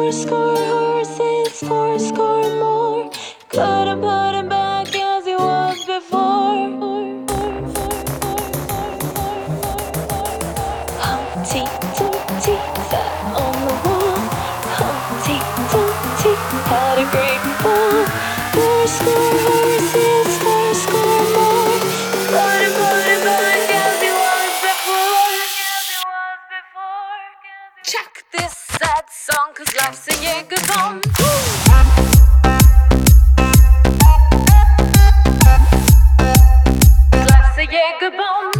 Fourscore horses, fourscore more. Couldn't put him back as he was before. Humpty Dumpty sat on the wall. Humpty Dumpty had a great fall. Fourscore horses, fourscore more. Couldn't put him back as he was before. Check this sad song, 'cause life's a Jaeger bomb. Life's a Jaeger bomb.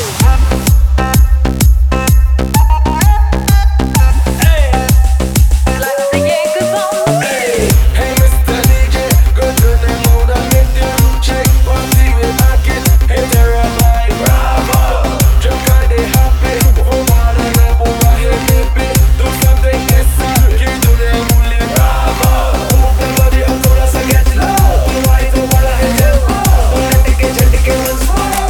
Life's a Jaeger bomb. Hey Mr. DJ, go to the mode and make the room check. One see we back it, hey terrified, bravo. Just cause they happy, oh man, and I'm over here, baby. Do something extra, give to them only bravo. Move the body up so let's get low. Do I do what I do? Let the ones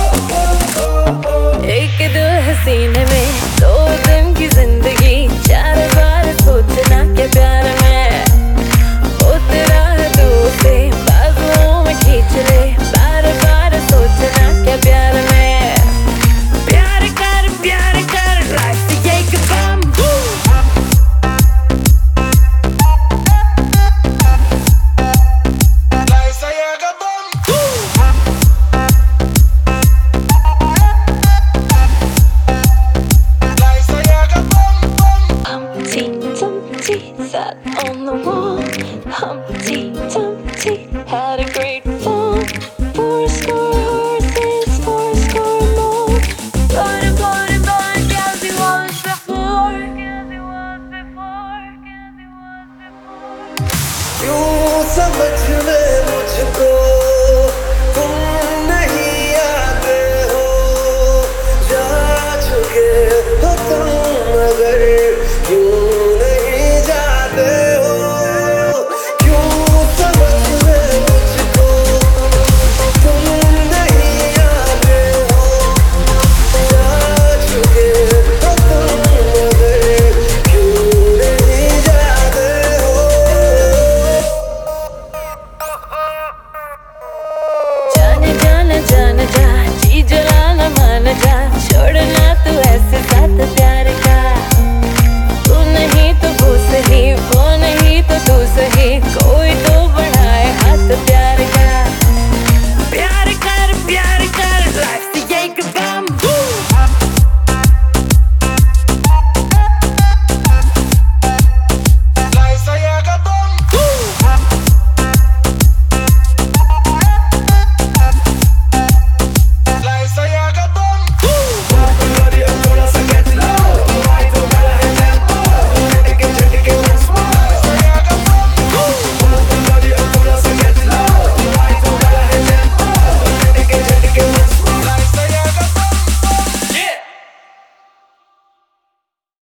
fall. एक दिल हसीने में दो दिन की जिंदगी, चार बार सोचना क्या प्यार में उतरा है तू से बाजुओं में खींच ले, बार बार सोचना क्या प्यार में प्यार कर लाइफ से एक बम। Life's a Jaeger bomb. Life's a Jaeger bomb, bomb. Humpty Dumpty sat on the wall. Humpty Dumpty had a great fall. Fourscore horses, fourscore more. Couldn't put him back as he was before. क्यों समझ में मुझको